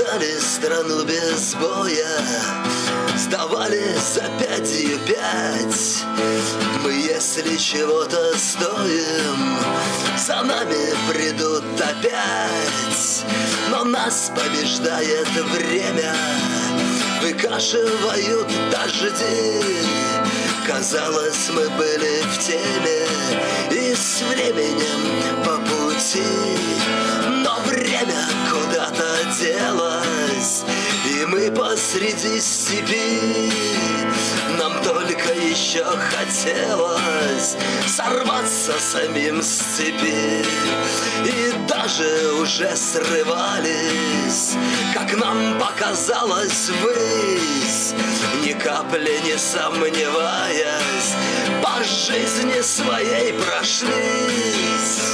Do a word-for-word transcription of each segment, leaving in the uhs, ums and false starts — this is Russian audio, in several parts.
сдали страну без боя, сдавали за пятью пять. Мы, если чего-то стоим, за нами придут опять. Но нас побеждает время, выкашивают дожди. Казалось, мы были в теме и с временем по пути. Но время куда-то делось, и мы посреди степи. Нам только еще хотелось сорваться самим с цепи. И даже уже срывались, как нам показалось, ввысь, ни капли не сомневаясь, по жизни своей прошлись.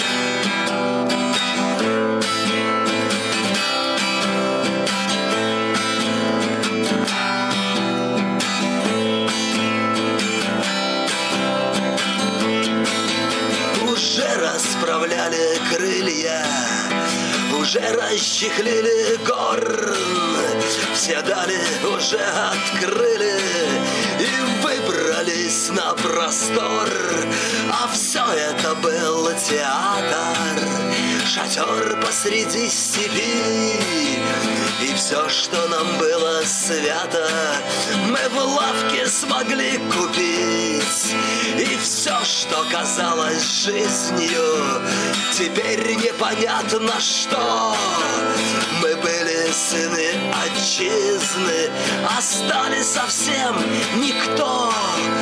Расправляли крылья, уже расчехлили горн, все дали уже открыли и выбрались на простор. А все это был театр, шатер посреди степи. И все, что нам было свято, мы в лавке смогли купить. И все, что казалось жизнью, теперь непонятно что. Мы были сыны отчизны, а стали совсем никто.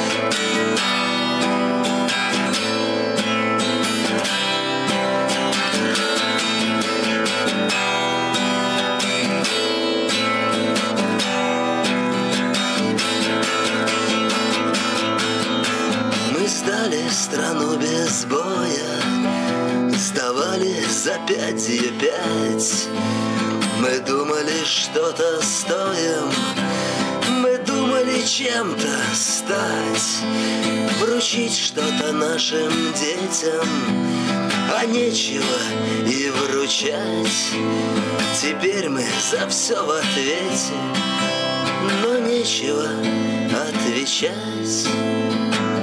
Сдали страну без боя, сдавали за пятью пять. Мы думали, что-то стоим, мы думали чем-то стать, вручить что-то нашим детям, а нечего и вручать. Теперь мы за все в ответе, но нечего отвечать.